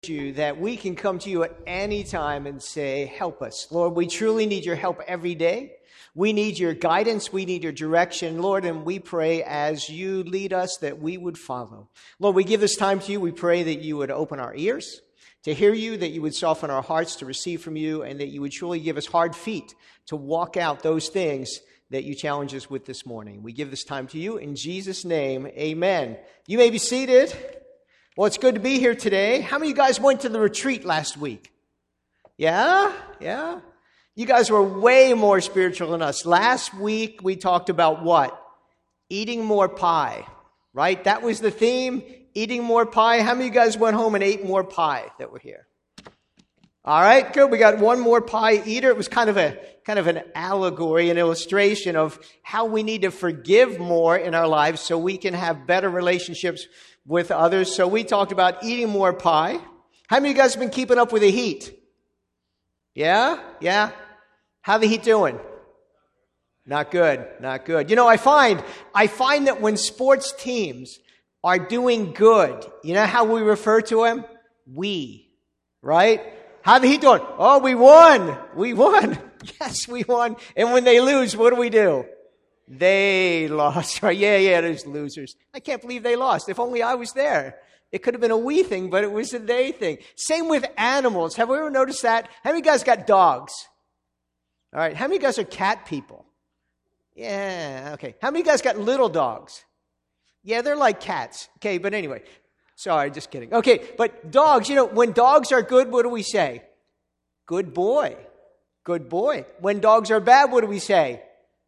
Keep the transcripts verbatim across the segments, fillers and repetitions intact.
you that we can come to you at any time and say, help us. Lord, we truly need your help every day. We need your guidance. We need your direction, Lord, and we pray as you lead us that we would follow. Lord, we give this time to you. We pray that you would open our ears to hear you, that you would soften our hearts to receive from you, and that you would truly give us hard feet to walk out those things that you challenge us with this morning. We give this time to you in Jesus' name. Amen. You may be seated. Well, it's good to be here today. How many of you guys went to the retreat last week? Yeah? Yeah? You guys were way more spiritual than us. Last week, we talked about what? Eating more pie, right? That was the theme, eating more pie. How many of you guys went home and ate more pie that were here? All right, good. We got one more pie eater. It was kind of a kind of an allegory, an illustration of how we need to forgive more in our lives so we can have better relationships with others. So we talked about eating more pie. How many of you guys have been keeping up with the heat? Yeah? Yeah? How the heat doing? Not good. Not good. You know, I find, I find that when sports teams are doing good, you know how we refer to them? We. Right? How the heat doing? Oh, we won. We won. Yes, we won. And when they lose, what do we do? They lost, right? Yeah, yeah, those losers. I can't believe they lost. If only I was there. It could have been a we thing, but it was a they thing. Same with animals. Have we ever noticed that? How many of you guys got dogs? All right. How many of you guys are cat people? Yeah, okay. How many of you guys got little dogs? Yeah, they're like cats. Okay, but anyway. Sorry, just kidding. Okay, but dogs, you know, when dogs are good, what do we say? Good boy. Good boy. When dogs are bad, what do we say?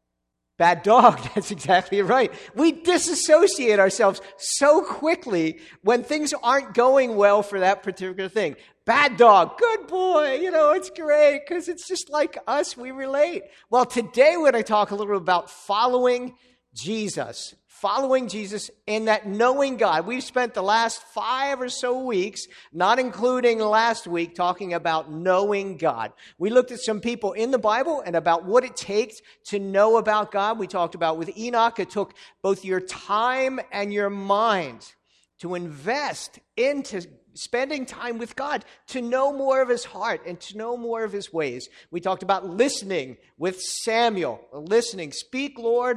Bad dog. That's exactly right. We disassociate ourselves so quickly when things aren't going well for that particular thing. Bad dog. Good boy. You know, it's great because it's just like us. We relate. Well, today we're going to talk a little bit about following Jesus. Following Jesus in that knowing God. We've spent the last five or so weeks, not including last week, talking about knowing God. We looked at some people in the Bible and about what it takes to know about God. We talked about with Enoch, it took both your time and your mind to invest into spending time with God, to know more of his heart and to know more of his ways. We talked about listening with Samuel. Listening. Speak, Lord,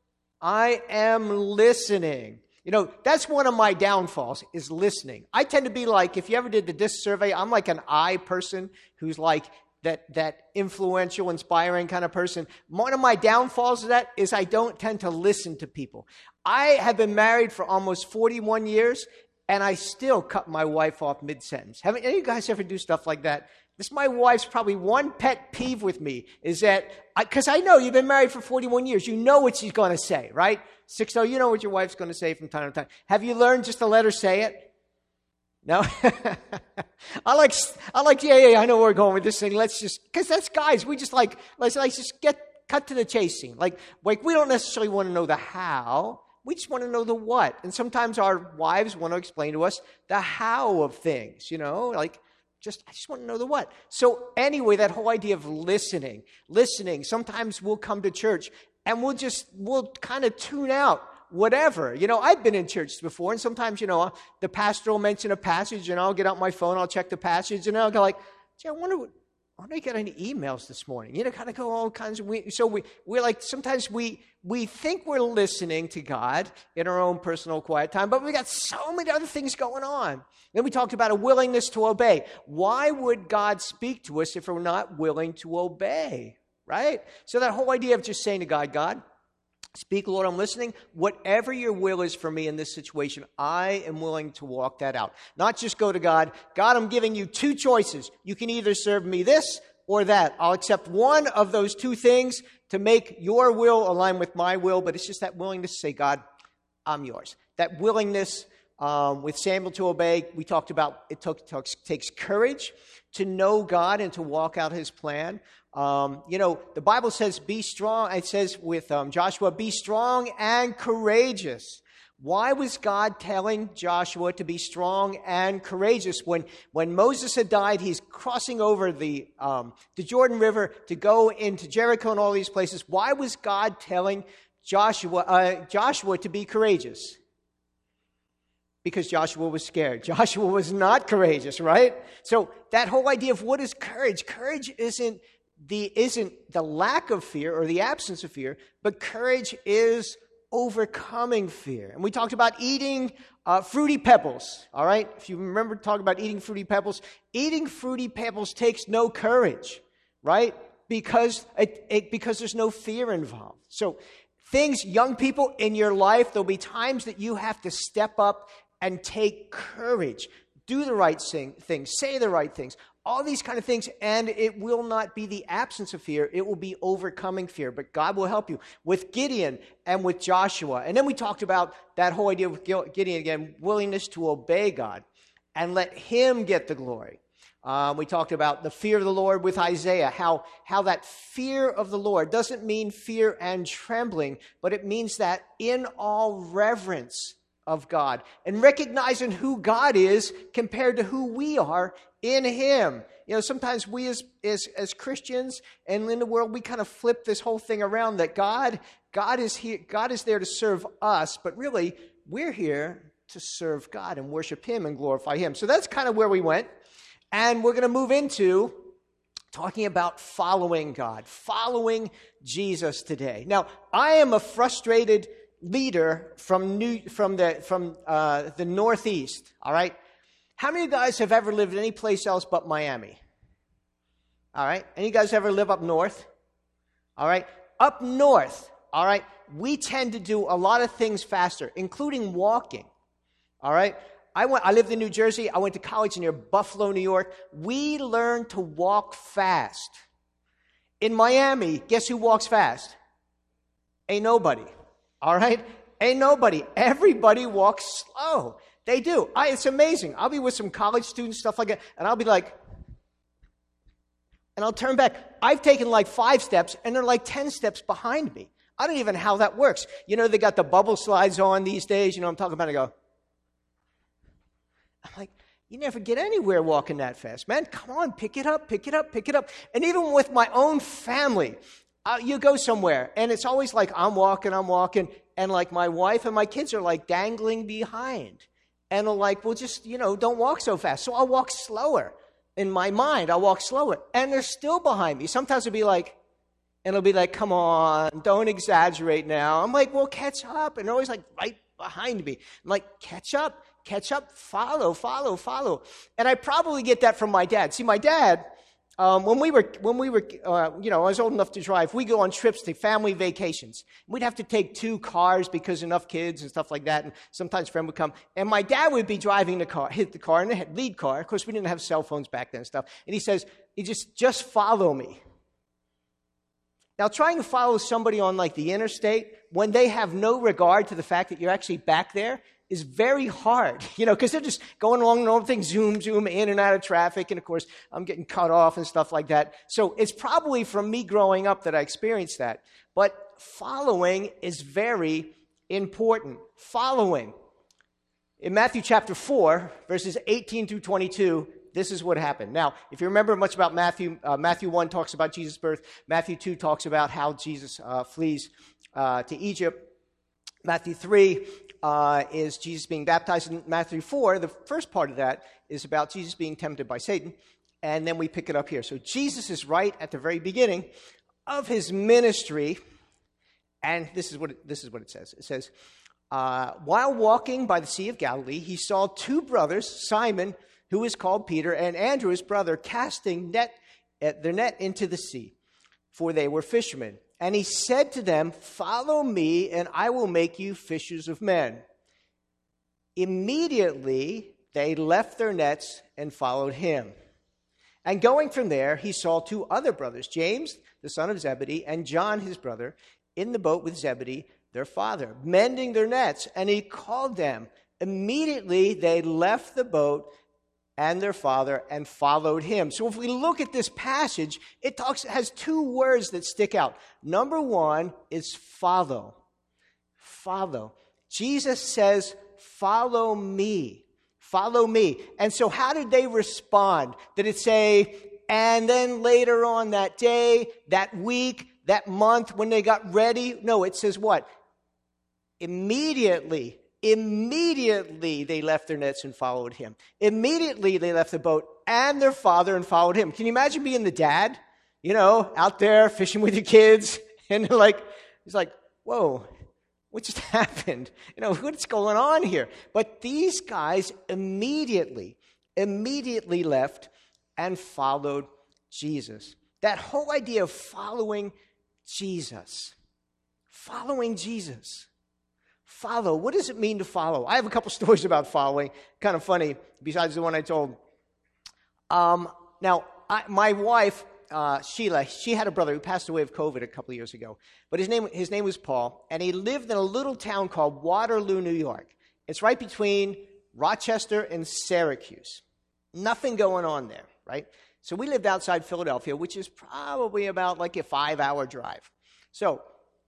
I am listening. You know, that's one of my downfalls, is listening. I tend to be like, if you ever did the DISC survey, I'm like an I person who's like that that influential, inspiring kind of person. One of my downfalls of that is I don't tend to listen to people. I have been married for almost forty-one years, and I still cut my wife off mid-sentence. Haven't any of you guys ever do stuff like that? This is my wife's probably one pet peeve with me, is that, because I, I know you've been married for forty-one years. You know what she's going to say, right? Six, oh, you know what your wife's going to say from time to time. Have you learned just to let her say it? No? I like, I like, yeah, yeah, I know where we're going with this thing. Let's just, because that's guys, we just like, let's, let's just get, cut to the chase scene. Like, like, we don't necessarily want to know the how. We just want to know the what. And sometimes our wives want to explain to us the how of things, you know, like, Just, I just want to know the what. So anyway, that whole idea of listening, listening, sometimes we'll come to church and we'll just, we'll kind of tune out whatever. You know, I've been in church before, and sometimes, you know, the pastor will mention a passage and I'll get out my phone, I'll check the passage, and I'll go like, gee, I wonder what, I wonder if I got any emails this morning. You know, kind of go all kinds of, we, so we, we're like, sometimes we, we think we're listening to God in our own personal quiet time, but we got so many other things going on. Then we talked about a willingness to obey. Why would God speak to us if we're not willing to obey, right? So that whole idea of just saying to God, God, speak, Lord, I'm listening. Whatever your will is for me in this situation, I am willing to walk that out. Not just go to God. God, I'm giving you two choices. You can either serve me this or that. I'll accept one of those two things to make your will align with my will, but it's just that willingness to say, God, I'm yours. That willingness um, with Samuel to obey, we talked about it took, took, takes courage to know God and to walk out his plan. Um, you know, the Bible says, be strong. It says with um, Joshua, be strong and courageous. Why was God telling Joshua to be strong and courageous? When, when Moses had died, he's crossing over the, um, the Jordan River to go into Jericho and all these places. Why was God telling Joshua, uh, Joshua to be courageous? Because Joshua was scared. Joshua was not courageous, right? So that whole idea of what is courage? Courage isn't the, isn't the lack of fear or the absence of fear, but courage is overcoming fear. And we talked about eating uh, Fruity Pebbles, all right? If you remember talking about eating Fruity Pebbles, eating Fruity Pebbles takes no courage, right? Because it, it, because there's no fear involved. So things, young people in your life, there'll be times that you have to step up and take courage. Do the right thing, things, say the right things, all these kind of things, and it will not be the absence of fear. It will be overcoming fear, but God will help you with Gideon and with Joshua. And then we talked about that whole idea with Gideon again, willingness to obey God and let him get the glory. Um, we talked about the fear of the Lord with Isaiah, how, how that fear of the Lord doesn't mean fear and trembling, but it means that in all reverence of God and recognizing who God is compared to who we are in him. You know, sometimes we as, as, as Christians and in the world, we kind of flip this whole thing around that God, God is here, God is there to serve us, but really we're here to serve God and worship him and glorify him. So that's kind of where we went. And we're going to move into talking about following God, following Jesus today. Now, I am a frustrated leader from New from the from uh, the Northeast. All right, how many of you guys have ever lived any place else but Miami? All right, any guys ever live up north? All right, up north. All right, we tend to do a lot of things faster, including walking. All right. I went. I lived in New Jersey. I went to college near Buffalo, New York. We learned to walk fast. In Miami, guess who walks fast? Ain't nobody. All right? Ain't nobody. Everybody walks slow. They do. I, it's amazing. I'll be with some college students, stuff like that, and I'll be like, and I'll turn back. I've taken like five steps, and they're like ten steps behind me. I don't even know how that works. You know, they got the bubble slides on these days. You know what I'm talking about? I go, I'm like, you never get anywhere walking that fast, man. Come on, pick it up, pick it up, pick it up. And even with my own family, uh, you go somewhere, and it's always like I'm walking, I'm walking, and like my wife and my kids are like dangling behind. And they're like, well, just, you know, don't walk so fast. So I'll walk slower. In my mind, I'll walk slower. And they're still behind me. Sometimes it'll be like, and it'll be like, come on, don't exaggerate now. I'm like, well, catch up. And they're always like right behind me. I'm like, catch up. Catch up, follow, follow, follow. And I probably get that from my dad. See, my dad, um, when we were, when we were, uh, you know, I was old enough to drive, we go on trips to family vacations. We'd have to take two cars because enough kids and stuff like that. And sometimes a friend would come. And my dad would be driving the car, hit the car, in the lead car. Of course, we didn't have cell phones back then and stuff. And he says, he just, just follow me. Now, trying to follow somebody on like the interstate when they have no regard to the fact that you're actually back there is very hard, you know, because they're just going along normal things, zoom, zoom, in and out of traffic. And of course, I'm getting cut off and stuff like that. So it's probably from me growing up that I experienced that. But following is very important. Following. In Matthew chapter four, verses eighteen through twenty-two, this is what happened. Now, if you remember much about Matthew, uh, Matthew one talks about Jesus' birth. Matthew two talks about how Jesus uh, flees uh, to Egypt. Matthew three uh, is Jesus being baptized. In Matthew four, the first part of that is about Jesus being tempted by Satan. And then we pick it up here. So Jesus is right at the very beginning of his ministry. And this is what it, this is what it says. It says, uh, while walking by the Sea of Galilee, he saw two brothers, Simon, who is called Peter, and Andrew, his brother, casting net, their net into the sea, for they were fishermen. And he said to them, follow me, and I will make you fishers of men. Immediately, they left their nets and followed him. And going from there, he saw two other brothers, James, the son of Zebedee, and John, his brother, in the boat with Zebedee, their father, mending their nets. And he called them. Immediately, they left the boat and their father, and followed him. So if we look at this passage, it talks it has two words that stick out. Number one is follow. Follow. Jesus says, follow me. Follow me. And so how did they respond? Did it say, and then later on that day, that week, that month, when they got ready? No, it says what? Immediately Immediately they left their nets and followed him. Immediately they left the boat and their father and followed him. Can you imagine being the dad, you know, out there fishing with your kids? And like, he's like, whoa, what just happened? You know, what's going on here? But these guys immediately, immediately left and followed Jesus. That whole idea of following Jesus. Following Jesus. Follow. What does it mean to follow? I have a couple stories about following. Kind of funny, besides the one I told. Um, now, I, my wife, uh, Sheila, she had a brother who passed away of COVID a couple of years ago. But his name, his name was Paul, and he lived in a little town called Waterloo, New York. It's right between Rochester and Syracuse. Nothing going on there, right? So we lived outside Philadelphia, which is probably about like a five-hour drive. So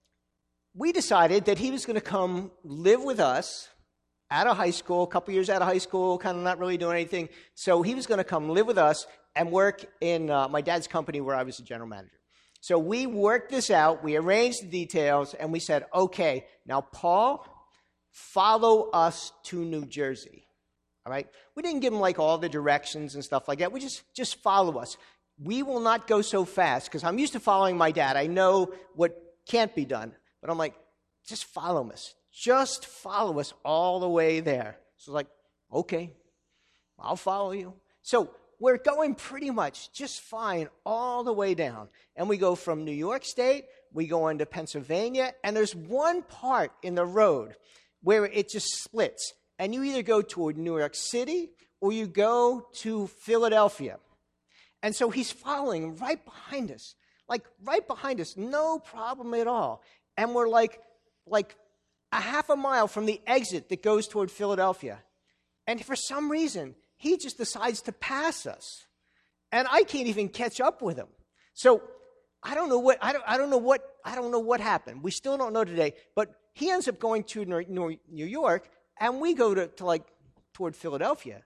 we decided that he was going to come live with us out of high school, a couple years out of high school, kind of not really doing anything. So he was going to come live with us and work in uh, my dad's company where I was the general manager. So we worked this out. We arranged the details, and we said, okay, now, Paul, follow us to New Jersey. All right? We didn't give him, like, all the directions and stuff like that. We just, just follow us. We will not go so fast, because I'm used to following my dad. I know what can't be done. But I'm like, just follow us. Just follow us all the way there. So like, okay, I'll follow you. So we're going pretty much just fine all the way down. And we go from New York State, we go into Pennsylvania, and there's one part in the road where it just splits. And you either go toward New York City or you go to Philadelphia. And so he's following right behind us. Like right behind us, no problem at all. And we're like, like a half a mile from the exit that goes toward Philadelphia. And for some reason, he just decides to pass us. And I can't even catch up with him. So I don't know what, I don't, I don't know what, I don't know what happened. We still don't know today. But he ends up going to New York, and we go to, to like toward Philadelphia.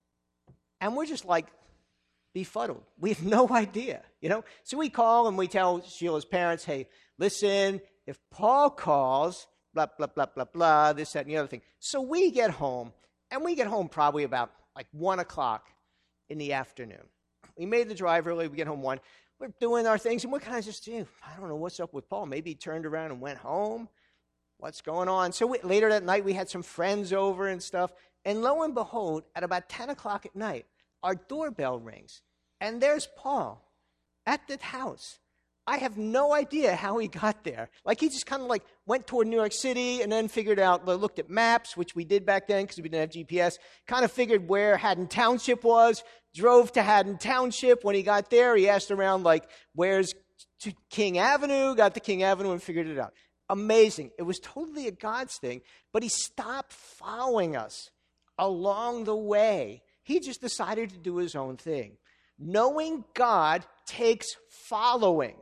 And we're just like befuddled. We have no idea, you know? So we call and we tell Sheila's parents, hey, listen, if Paul calls, blah, blah, blah, blah, blah, this, that, and the other thing. So we get home, and we get home probably about like one o'clock in the afternoon. We made the drive early. We get home one. We're doing our things, and we're kind of just, you know, I don't know what's up with Paul. Maybe he turned around and went home. What's going on? So we, later that night, we had some friends over and stuff. And lo and behold, at about ten o'clock at night, our doorbell rings, and there's Paul at the house. I have no idea how he got there. Like, he just kind of like went toward New York City and then figured out, looked at maps, which we did back then because we didn't have G P S, kind of figured where Haddon Township was, drove to Haddon Township. When he got there, he asked around, like, where's King Avenue, got to King Avenue and figured it out. Amazing. It was totally a God's thing, but he stopped following us along the way. He just decided to do his own thing. Knowing God takes following.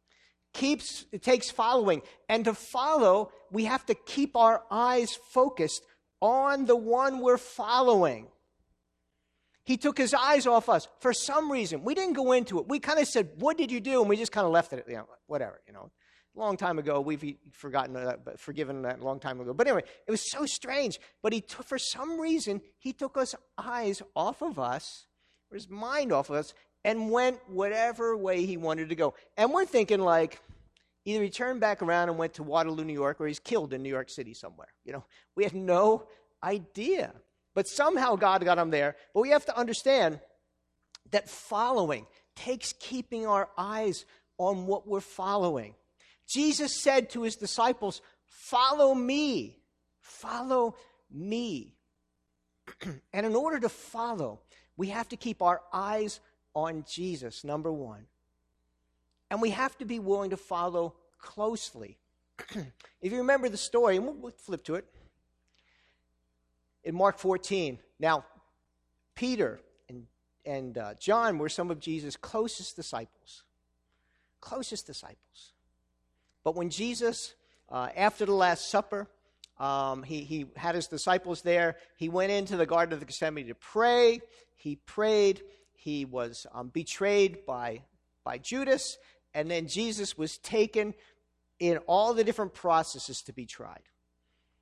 Keeps, it takes following. And to follow, we have to keep our eyes focused on the one we're following. He took his eyes off us for some reason. We didn't go into it. We kind of said, what did you do? And we just kind of left it, you know, whatever, you know. A long time ago, we've forgotten that, forgiven that a long time ago. But anyway, it was so strange. But he took, for some reason, he took his eyes off of us, or his mind off of us, and went whatever way he wanted to go. And we're thinking like, either he turned back around and went to Waterloo, New York, or he's killed in New York City somewhere. You know, we had no idea. But somehow God got him there. But we have to understand that following takes keeping our eyes on what we're following. Jesus said to his disciples, follow me, follow me. And in order to follow, we have to keep our eyes on Jesus, number one. And we have to be willing to follow closely. If you remember the story, and we'll, we'll flip to it, in Mark fourteen. Now, Peter and, and uh, John were some of Jesus' closest disciples. Closest disciples. But when Jesus, uh, after the Last Supper, um, he, he had his disciples there. He went into the Garden of Gethsemane to pray. He prayed. He was um, betrayed by, by Judas. And then Jesus was taken in all the different processes to be tried.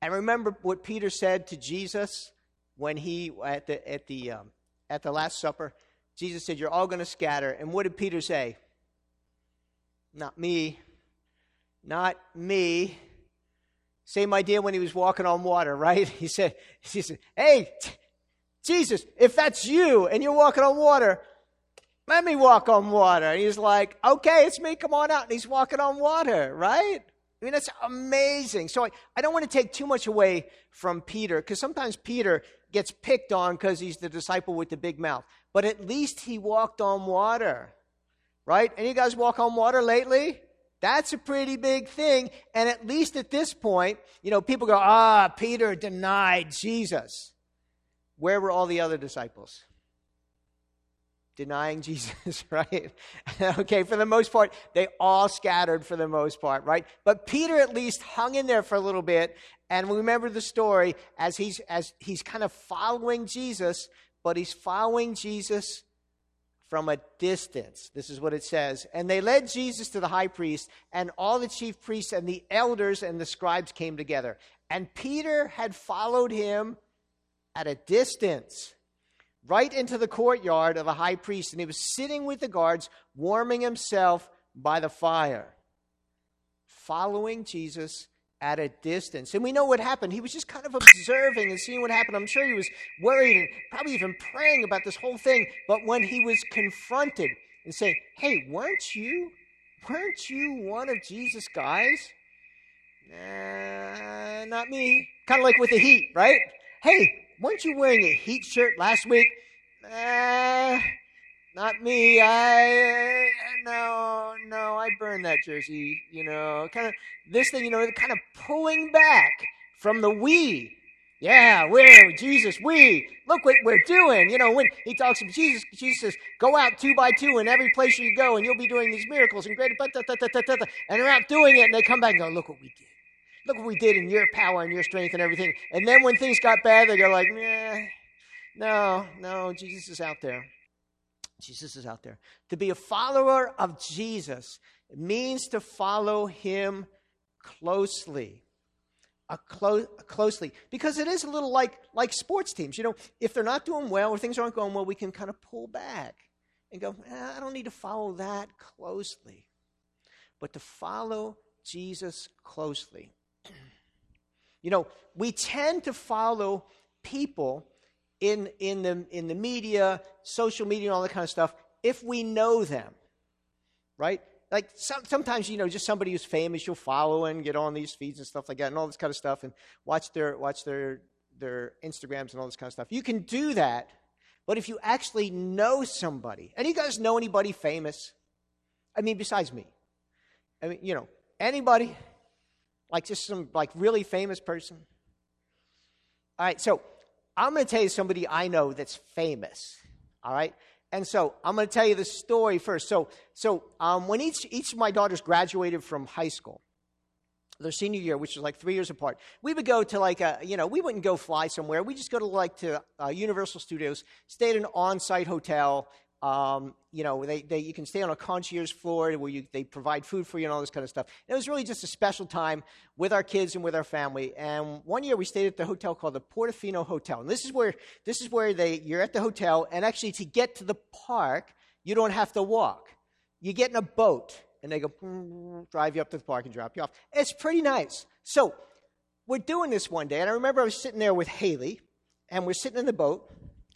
And remember what Peter said to Jesus when he, at the, at the, um, at the Last Supper? Jesus said, you're all going to scatter. And what did Peter say? Not me. Not me. Same idea when he was walking on water, right? He said, he said, hey, t- Jesus, if that's you and you're walking on water, let me walk on water. And he's like, okay, it's me, come on out. And he's walking on water, right? I mean, that's amazing. So I, I don't want to take too much away from Peter, because sometimes Peter gets picked on because he's the disciple with the big mouth. But at least he walked on water, right? Any of you guys walk on water lately? That's a pretty big thing. And at least at this point, you know, people go, ah, Peter denied Jesus. Where were all the other disciples? Denying Jesus, right? Okay, for the most part, they all scattered for the most part, right? But Peter at least hung in there for a little bit. And remember the story as he's as he's kind of following Jesus, but he's following Jesus from a distance. This is what it says. And they led Jesus to the high priest, and all the chief priests and the elders and the scribes came together. And Peter had followed him at a distance, right into the courtyard of the high priest, and he was sitting with the guards, warming himself by the fire, following Jesus at a distance. And we know what happened. He was just kind of observing and seeing what happened. I'm sure he was worried and probably even praying about this whole thing. But when he was confronted and saying, hey, weren't you, weren't you one of Jesus' guys? Nah, not me. Kind of like with the heat, right? Hey, weren't you wearing a heat shirt last week? Uh, not me. I, uh, no, no, I burned that jersey, you know, kind of this thing, you know, kind of pulling back from the we. Yeah, we're Jesus, we. Look what we're doing. You know, when he talks to Jesus, Jesus says, go out two by two in every place you go, and you'll be doing these miracles and great, and they're out doing it, and they come back and go, look what we did. Look what we did in your power and your strength and everything. And then when things got bad, they go like, nah, no, no, Jesus is out there. Jesus is out there. To be a follower of Jesus means to follow him closely. A clo- closely. Because it is a little like, like sports teams. You know, if they're not doing well or things aren't going well, we can kind of pull back and go, eh, I don't need to follow that closely. But to follow Jesus closely. You know, we tend to follow people in in the in the media, social media, and all that kind of stuff if we know them, right? Like some, sometimes, you know, just somebody who's famous, you'll follow and get on these feeds and stuff like that, and all this kind of stuff, and watch their watch their their Instagrams and all this kind of stuff. You can do that, but if you actually know somebody, and you guys know anybody famous? I mean, besides me, I mean, you know, anybody. Like just some like really famous person. All right, so I'm going to tell you somebody I know that's famous. All right, and so I'm going to tell you the story first. So, so um, when each each of my daughters graduated from high school, their senior year, which was like three years apart, we would go to like a you know we wouldn't go fly somewhere. We just go to like to uh, Universal Studios, stay at an on-site hotel. Um, you know, they, they you can stay on a concierge floor where you, they provide food for you and all this kind of stuff. And it was really just a special time with our kids and with our family. And one year we stayed at the hotel called the Portofino Hotel. And this is where this is where they you're at the hotel, and actually to get to the park, you don't have to walk. You get in a boat, and they go drive you up to the park and drop you off. It's pretty nice. So we're doing this one day, and I remember I was sitting there with Haley, and we're sitting in the boat.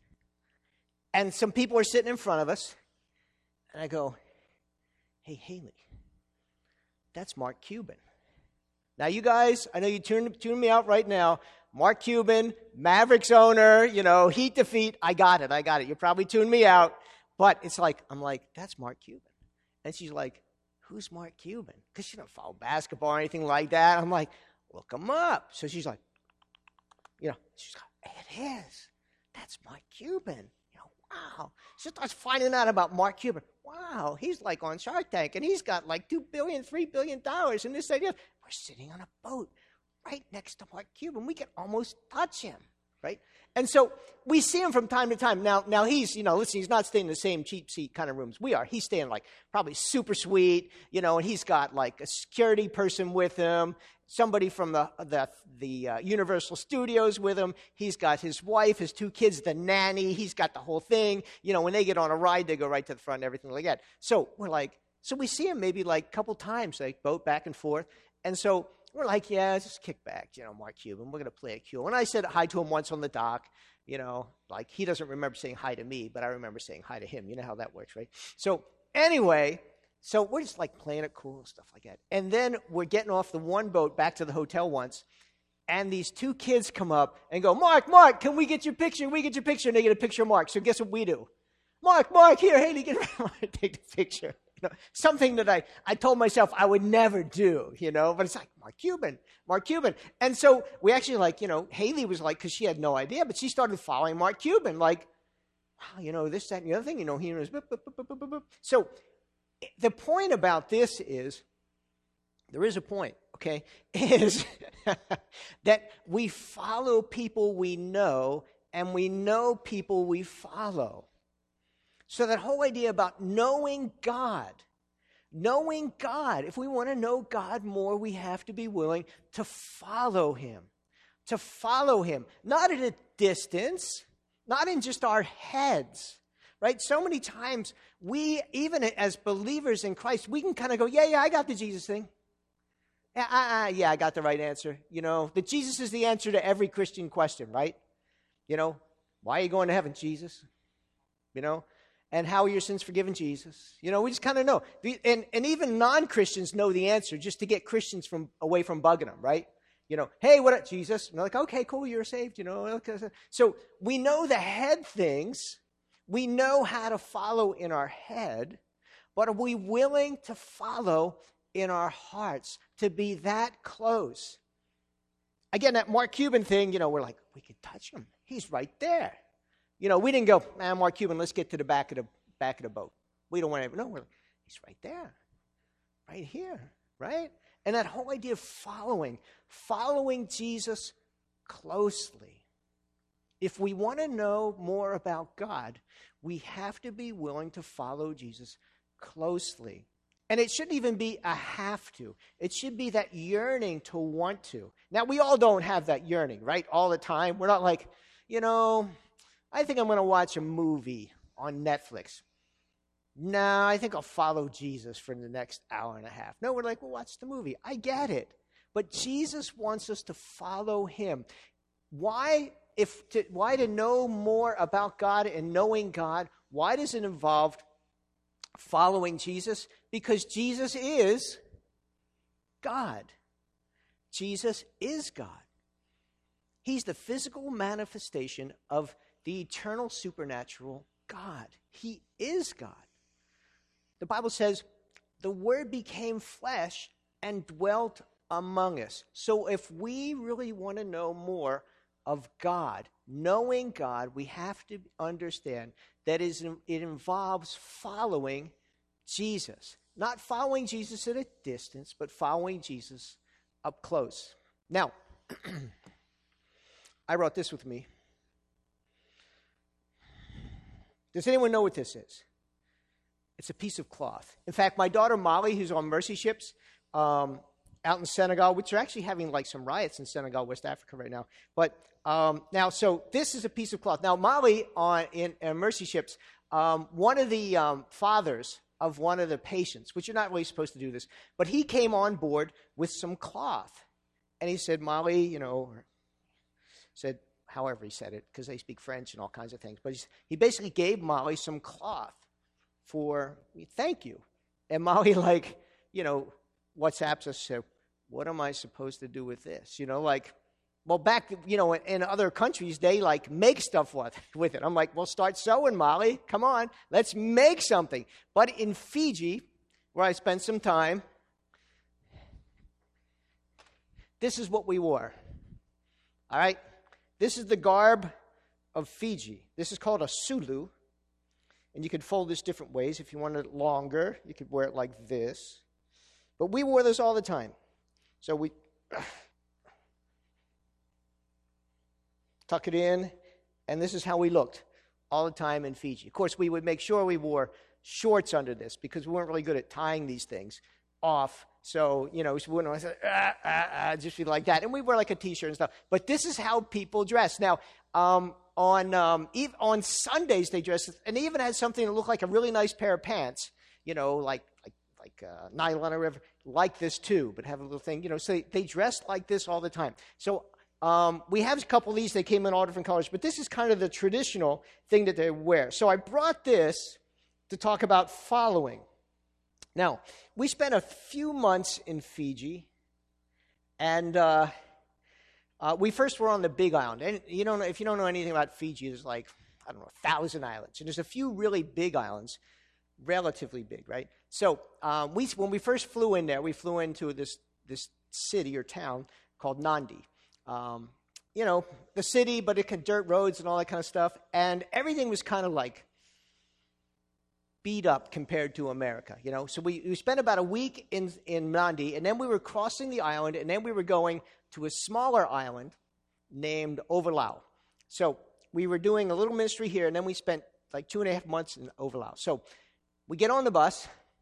And some people are sitting in front of us. And I go, hey, Haley, that's Mark Cuban. Now, you guys, I know you tune, tune me out right now. Mark Cuban, Mavericks owner, you know, Heat defeat. I got it. I got it. You probably tuned me out. But it's like, I'm like, that's Mark Cuban. And she's like, who's Mark Cuban? Because she don't follow basketball or anything like that. I'm like, look him up. So she's like, you know, she's like, it is. That's Mark Cuban. Wow. She starts finding out about Mark Cuban. Wow, he's like on Shark Tank, and he's got like two billion dollars, three billion dollars in this idea. We're sitting on a boat right next to Mark Cuban. We can almost touch him. right? And so we see him from time to time. Now, now he's, you know, listen, he's not staying in the same cheap seat kind of rooms we are. He's staying like probably super sweet, you know, and he's got like a security person with him, somebody from the the, the uh, Universal Studios with him. He's got his wife, his two kids, the nanny. He's got the whole thing. You know, when they get on a ride, they go right to the front and everything like that. So we're like, so we see him maybe like a couple times, like boat back and forth. And so we're like, yeah, just kick back, you know, Mark Cuban. We're going to play it cool. And I said hi to him once on the dock, you know, like he doesn't remember saying hi to me, but I remember saying hi to him. You know how that works, right? So anyway, so we're just like playing it cool and stuff like that. And then we're getting off the one boat back to the hotel once, and these two kids come up and go, Mark, Mark, can we get your picture? Can we get your picture? And they get a picture of Mark. So guess what we do? Mark, Mark, here, Haley, get around. Take the picture. You know, something that I, I told myself I would never do, you know, but it's like, Mark Cuban, Mark Cuban. And so we actually like, you know, Haley was like, because she had no idea, but she started following Mark Cuban, like, wow, you know, this, that, and the other thing, you know, he was, boop, boop, boop, boop, boop, boop. So the point about this is, there is a point, okay, is that we follow people we know, and we know people we follow. So that whole idea about knowing God, knowing God, if we want to know God more, we have to be willing to follow him, to follow him, not at a distance, not in just our heads, right? So many times we, even as believers in Christ, we can kind of go, yeah, yeah, I got the Jesus thing. Yeah, uh, uh, yeah, I got the right answer. You know, that Jesus is the answer to every Christian question, right? You know, why are you going to heaven, Jesus? You know? And how are your sins forgiven, Jesus? You know, we just kind of know. The, and, and even non-Christians know the answer just to get Christians from away from bugging them, right? You know, hey, what up, Jesus? And they're like, okay, cool, you're saved, you know. So we know the head things. We know how to follow in our head. But are we willing to follow in our hearts, to be that close? Again, that Mark Cuban thing, you know, we're like, we could touch him. He's right there. You know, we didn't go, man, Mark Cuban, let's get to the back of the back of the boat. We don't want to, no, we're, he's right there, right here, right? And that whole idea of following, following Jesus closely. If we want to know more about God, we have to be willing to follow Jesus closely. And it shouldn't even be a have to. It should be that yearning to want to. Now, we all don't have that yearning, right, all the time. We're not like, you know, I think I'm going to watch a movie on Netflix. No, I think I'll follow Jesus for the next hour and a half. No, we're like, well, watch the movie. I get it. But Jesus wants us to follow him. Why, if to, why to know more about God and knowing God, why does it involve following Jesus? Because Jesus is God. Jesus is God. He's the physical manifestation of the eternal supernatural God. He is God. The Bible says, the Word became flesh and dwelt among us. So if we really want to know more of God, knowing God, we have to understand that it involves following Jesus. Not following Jesus at a distance, but following Jesus up close. Now, I brought this with me. Does anyone know what this is? It's a piece of cloth. In fact, my daughter Molly, who's on Mercy Ships um, out in Senegal, which are actually having like some riots in Senegal, West Africa right now. But um, now, so this is a piece of cloth. Now, Molly on in, in Mercy Ships, um, one of the um, fathers of one of the patients, which you're not really supposed to do this, but he came on board with some cloth. And he said, Molly, you know, said, however he said it, because they speak French and all kinds of things. But he, he basically gave Molly some cloth for thank you. And Molly, like, you know, WhatsApps us, said, what am I supposed to do with this? You know, like, well, back, you know, in, in other countries, they, like, make stuff with, with it. I'm like, well, start sewing, Molly. Come on. Let's make something. But in Fiji, where I spent some time, this is what we wore. All right? This is the garb of Fiji. This is called a sulu. And you could fold this different ways. If you wanted it longer, you could wear it like this. But we wore this all the time. So we... tuck it in, and this is how we looked all the time in Fiji. Of course, we would make sure we wore shorts under this because we weren't really good at tying these things off. So, you know, we wouldn't say, ah, ah, ah, just be like that. And we wear like a T-shirt and stuff. But this is how people dress. Now, um, on um, ev- on Sundays they dress, and they even had something that looked like a really nice pair of pants, you know, like like like uh, nylon or whatever, like this too, but have a little thing, you know. So they, they dressed like this all the time. So um, we have a couple of these. They came in all different colors, but this is kind of the traditional thing that they wear. So I brought this to talk about following. Now, we spent a few months in Fiji, and uh, uh, we first were on the Big Island. And you don't know, if you don't know anything about Fiji, there's like, I don't know, a thousand islands. And there's a few really big islands, relatively big, right? So um, we, when we first flew in there, we flew into this, this city or town called Nadi. Um, you know, the city, but it had dirt roads and all that kind of stuff. And everything was kind of like beat up compared to America, you know. So we, we spent about a week in, in Nadi, and then we were crossing the island, and then we were going to a smaller island named Overlau. So we were doing a little ministry here, and then we spent like two and a half months in Overlau. So we get on the bus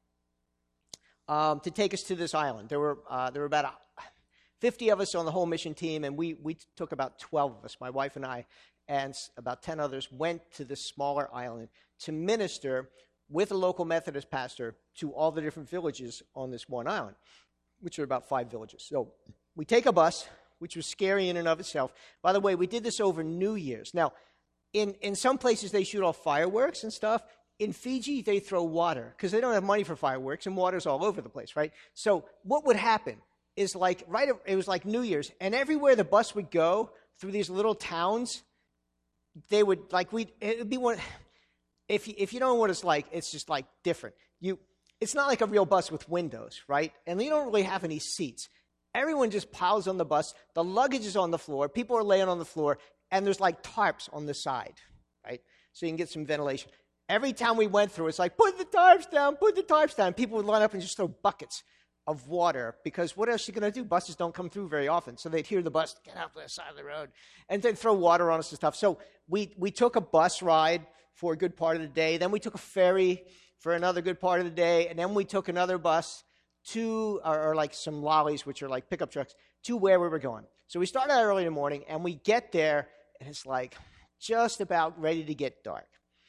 um, to take us to this island. There were uh, there were about fifty of us on the whole mission team, and we, we took about twelve of us, my wife and I, and about ten others went to this smaller island to minister with a local Methodist pastor to all the different villages on this one island, which are about five villages. So we take a bus, which was scary in and of itself. By the way, we did this over New Year's. Now, in, in some places they shoot off fireworks and stuff. In Fiji, they throw water because they don't have money for fireworks, and water's all over the place, right? So what would happen is like, right, it was like New Year's, and everywhere the bus would go through these little towns, they would, like, we it would be one... If you, if you don't know what it's like, it's just like different. You, it's not like a real bus with windows, right? And you don't really have any seats. Everyone just piles on the bus. The luggage is on the floor. People are laying on the floor, and there's like tarps on the side, right? So you can get some ventilation. Every time we went through, it's like, put the tarps down, put the tarps down. People would line up and just throw buckets of water, because what else are you going to do? Buses don't come through very often. So they'd hear the bus, get off the side of the road, and they'd throw water on us and stuff. So we, we took a bus ride for a good part of the day. Then we took a ferry for another good part of the day. And then we took another bus to, or, or like some lollies, which are like pickup trucks, to where we were going. So we started out early in the morning, and we get there, and it's like just about ready to get dark.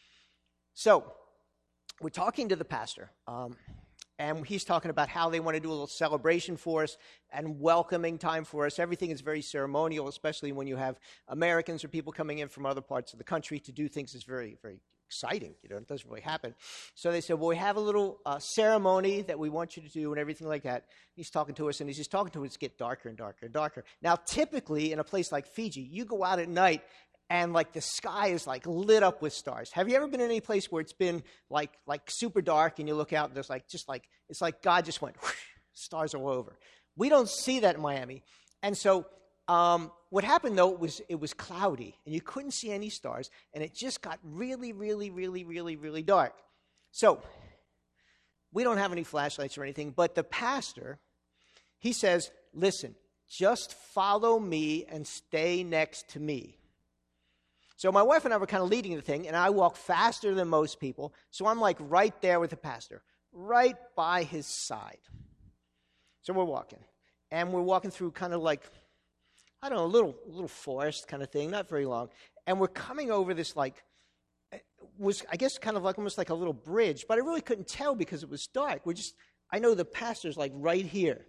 So we're talking to the pastor, um, and he's talking about how they want to do a little celebration for us and welcoming time for us. Everything is very ceremonial, especially when you have Americans or people coming in from other parts of the country to do things. Is very, very exciting. You know, it doesn't really happen. So they said, well, we have a little uh, ceremony that we want you to do and everything like that. He's talking to us, and he's just talking to us, get darker and darker and darker. Now, typically in a place like Fiji, you go out at night, and like the sky is like lit up with stars. Have you ever been in any place where it's been like like super dark, and you look out and there's like just like it's like God just went whoosh, stars all over? We don't see that in Miami. And so um, what happened though was it was cloudy, and you couldn't see any stars, and it just got really, really, really, really, really dark. So we don't have any flashlights or anything, but the pastor, he says, "Listen, just follow me and stay next to me." So my wife and I were kind of leading the thing, and I walk faster than most people, so I'm like right there with the pastor, right by his side. So we're walking, and we're walking through kind of like, I don't know, a little, little forest kind of thing, not very long, and we're coming over this like, was I guess kind of like almost like a little bridge, but I really couldn't tell because it was dark. We're just, I know the pastor's like right here.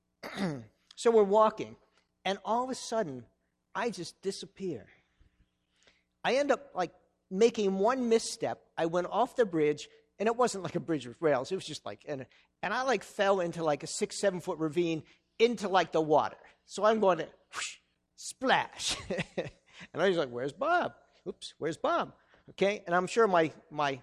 So we're walking, and all of a sudden, I just disappear. I end up like making one misstep. I went off the bridge, and it wasn't like a bridge with rails. It was just like, and, and I like fell into like a six, seven foot ravine into like the water. So I'm going to whoosh, splash. And I was like, where's Bob? Oops, where's Bob? Okay. And I'm sure my, my,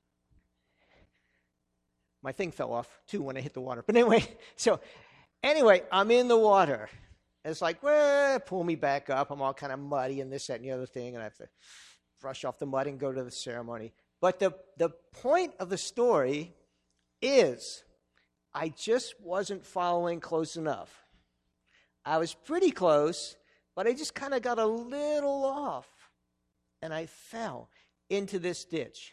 my thing fell off too when I hit the water. But anyway, so anyway, I'm in the water. And it's like, well, pull me back up. I'm all kind of muddy and this, that, and the other thing. And I have to brush off the mud and go to the ceremony. But the, the point of the story is I just wasn't following close enough. I was pretty close, but I just kind of got a little off, and I fell into this ditch.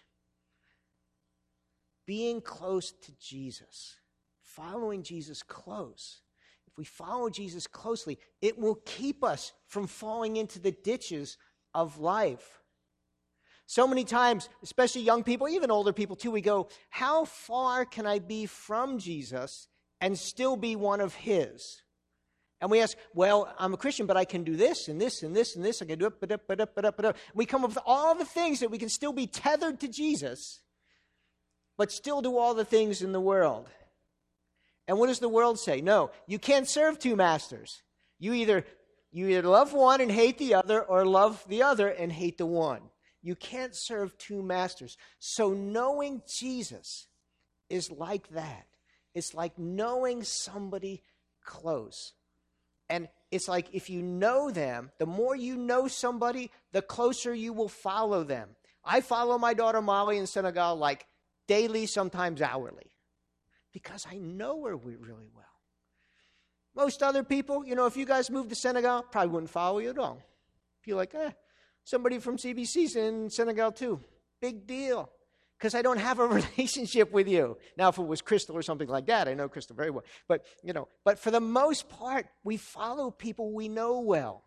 Being close to Jesus, following Jesus close. If we follow Jesus closely, it will keep us from falling into the ditches of life. So many times, especially young people, even older people too, we go, how far can I be from Jesus and still be one of his? And we ask, well, I'm a Christian, but I can do this and this and this and this. I can do it, but up, but up, but up, but up. We come up with all the things that we can still be tethered to Jesus, but still do all the things in the world. And what does the world say? No, you can't serve two masters. You either, you either love one and hate the other, or love the other and hate the one. You can't serve two masters. So knowing Jesus is like that. It's like knowing somebody close. And it's like if you know them, the more you know somebody, the closer you will follow them. I follow my daughter Molly in Senegal like daily, sometimes hourly, because I know her really well. Most other people, you know, if you guys moved to Senegal, probably wouldn't follow you at all. Feel like, eh, somebody from C B C's in Senegal too. Big deal. Because I don't have a relationship with you. Now, if it was Crystal or something like that, I know Crystal very well. But, you know, but for the most part, we follow people we know well.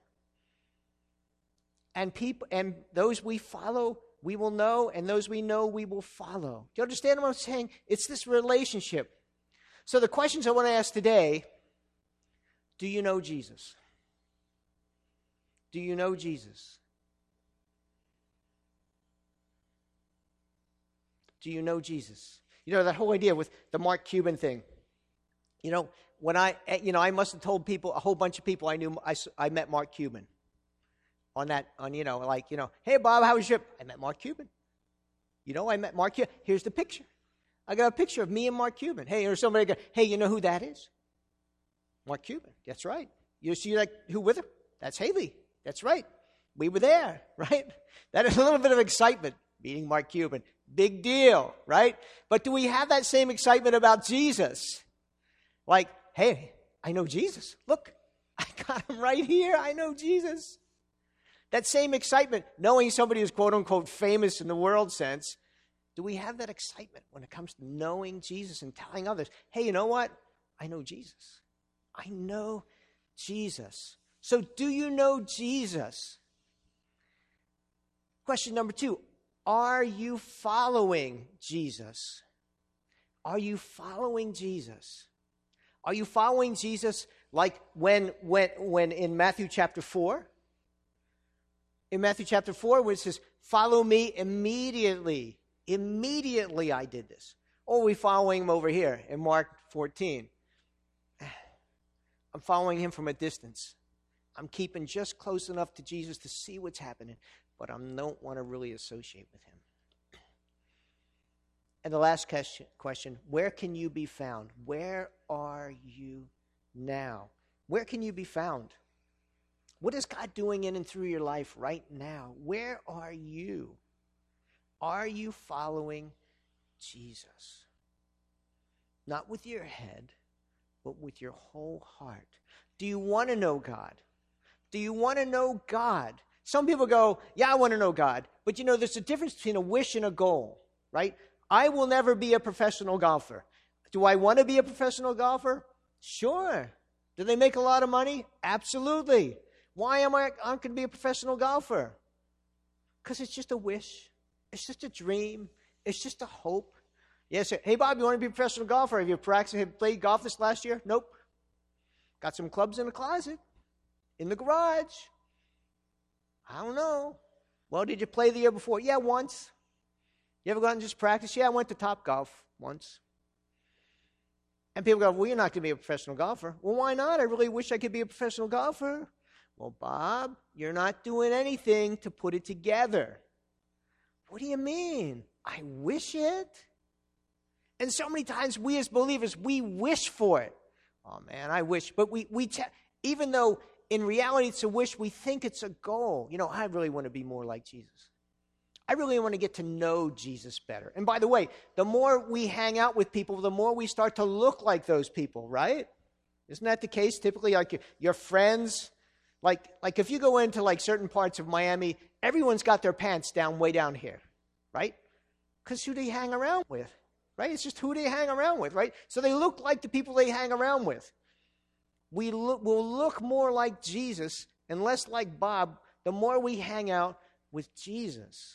And people, and those we follow, we will know, and those we know, we will follow. Do you understand what I'm saying? It's this relationship. So the questions I want to ask today, do you know Jesus? Do you know Jesus? Do you know Jesus? You know, that whole idea with the Mark Cuban thing. You know, when I, you know, I must have told people, a whole bunch of people I knew, I, I met Mark Cuban. On that, on, you know, like, you know, hey, Bob, how was your trip? I met Mark Cuban. You know, I met Mark Cuban. Here's the picture. I got a picture of me and Mark Cuban. Hey, or somebody go, hey, you know who that is? Mark Cuban. That's right. You see, like, who with him? That's Haley. That's right. We were there, right? That is a little bit of excitement, meeting Mark Cuban. Big deal, right? But do we have that same excitement about Jesus? Like, hey, I know Jesus. Look, I got him right here. I know Jesus. That same excitement, knowing somebody is quote-unquote famous in the world sense, do we have that excitement when it comes to knowing Jesus and telling others, hey, you know what? I know Jesus. I know Jesus. So do you know Jesus? Question number two, are you following Jesus? Are you following Jesus? Are you following Jesus like when, when, when in Matthew chapter four? In Matthew chapter four, where it says, follow me immediately. Immediately I did this. Or are we following him over here in Mark fourteen? I'm following him from a distance. I'm keeping just close enough to Jesus to see what's happening, but I don't want to really associate with him. And the last question, where can you be found? Where are you now? Where can you be found? What is God doing in and through your life right now? Where are you? Are you following Jesus? Not with your head, but with your whole heart. Do you want to know God? Do you want to know God? Some people go, yeah, I want to know God. But you know, there's a difference between a wish and a goal, right? I will never be a professional golfer. Do I want to be a professional golfer? Sure. Do they make a lot of money? Absolutely. Why am I I'm going to be a professional golfer? Because it's just a wish. It's just a dream. It's just a hope. Yes, hey, Bob, you want to be a professional golfer? Have you practiced, have you played golf this last year? Nope. Got some clubs in the closet, in the garage. I don't know. Well, did you play the year before? Yeah, once. You ever gone and just practice? Yeah, I went to Top Golf once. And people go, well, you're not going to be a professional golfer. Well, why not? I really wish I could be a professional golfer. Well, Bob, you're not doing anything to put it together. What do you mean? I wish it. And so many times we as believers, we wish for it. Oh, man, I wish. But we, we te- even though in reality it's a wish, we think it's a goal. You know, I really want to be more like Jesus. I really want to get to know Jesus better. And by the way, the more we hang out with people, the more we start to look like those people, right? Isn't that the case? Typically, like your, your friends, Like, like if you go into like certain parts of Miami, everyone's got their pants down way down here, right? Because who they hang around with, right? It's just who they hang around with, right? So they look like the people they hang around with. We look, will look more like Jesus and less like Bob the more we hang out with Jesus.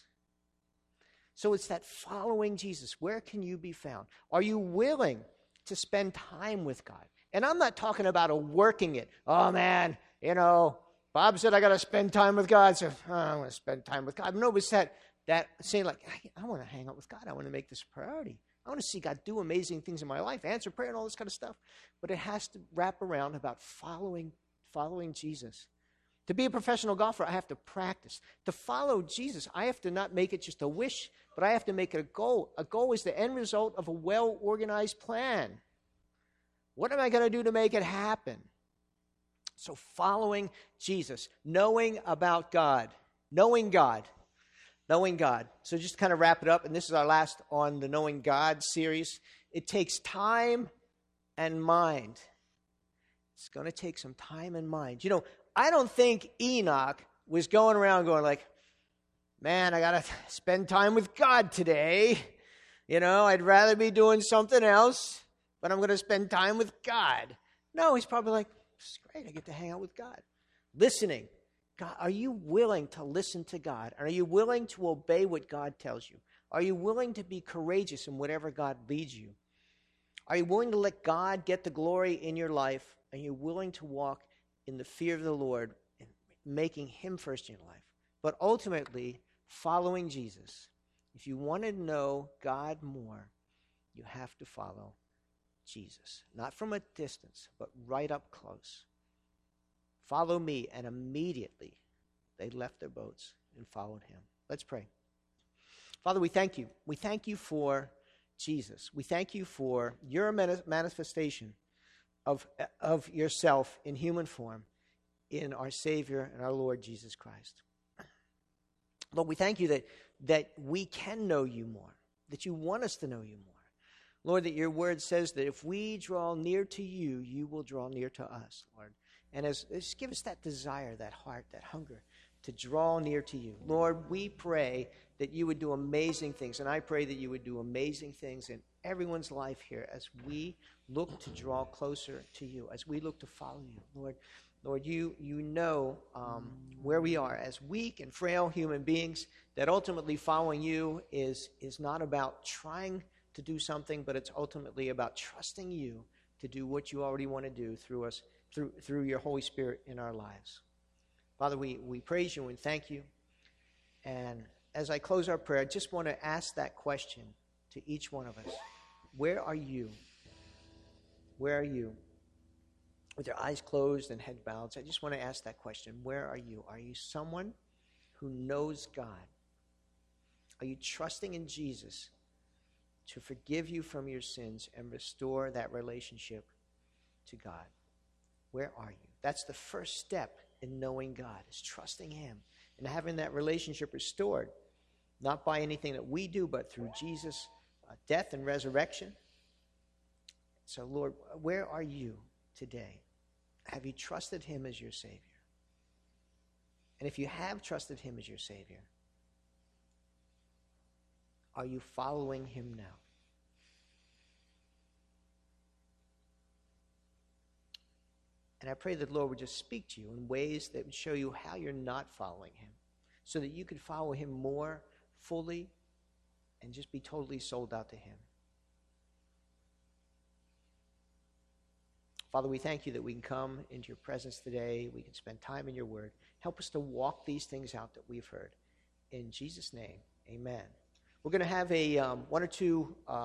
So it's that following Jesus. Where can you be found? Are you willing to spend time with God? And I'm not talking about a working it. Oh, man, you know, Bob said I got to spend time with God, so oh, I'm going to spend time with God. No, but said that saying like, hey, I want to hang out with God. I want to make this a priority. I want to see God do amazing things in my life, answer prayer and all this kind of stuff. But it has to wrap around about following, following Jesus. To be a professional golfer, I have to practice. To follow Jesus, I have to not make it just a wish, but I have to make it a goal. A goal is the end result of a well-organized plan. What am I going to do to make it happen? So following Jesus, knowing about God, knowing God, knowing God. So just to kind of wrap it up, and this is our last on the Knowing God series. It takes time and mind. It's going to take some time and mind. You know, I don't think Enoch was going around going like, man, I got to spend time with God today. You know, I'd rather be doing something else, but I'm going to spend time with God. No, he's probably like, it's great, I get to hang out with God. Listening. God, are you willing to listen to God? Are you willing to obey what God tells you? Are you willing to be courageous in whatever God leads you? Are you willing to let God get the glory in your life? Are you willing to walk in the fear of the Lord and making him first in your life? But ultimately, following Jesus. If you want to know God more, you have to follow Jesus. Not from a distance, but right up close. Follow me. And immediately they left their boats and followed him. Let's pray. Father, we thank you. We thank you for Jesus. We thank you for your manifestation of, of yourself in human form in our Savior and our Lord Jesus Christ. Lord, we thank you that, that we can know you more, that you want us to know you more. Lord, that your word says that if we draw near to you, you will draw near to us, Lord. And as, just give us that desire, that heart, that hunger to draw near to you. Lord, we pray that you would do amazing things, and I pray that you would do amazing things in everyone's life here as we look to draw closer to you, as we look to follow you. Lord, Lord, you, you know um, where we are as weak and frail human beings, that ultimately following you is, is not about trying to do something, but it's ultimately about trusting you to do what you already want to do through us, through through your Holy Spirit in our lives. Father, we, we praise you and thank you. And as I close our prayer, I just want to ask that question to each one of us. Where are you? Where are you? With your eyes closed and head bowed, I just want to ask that question. Where are you? Are you someone who knows God? Are you trusting in Jesus to forgive you from your sins and restore that relationship to God? Where are you? That's the first step in knowing God, is trusting him and having that relationship restored, not by anything that we do, but through Jesus' uh, death and resurrection. So, Lord, where are you today? Have you trusted him as your Savior? And if you have trusted him as your Savior, are you following him now? And I pray that the Lord would just speak to you in ways that would show you how you're not following him, so that you could follow him more fully and just be totally sold out to him. Father, we thank you that we can come into your presence today. We can spend time in your word. Help us to walk these things out that we've heard. In Jesus' name, amen. We're going to have a um, one or two... Uh,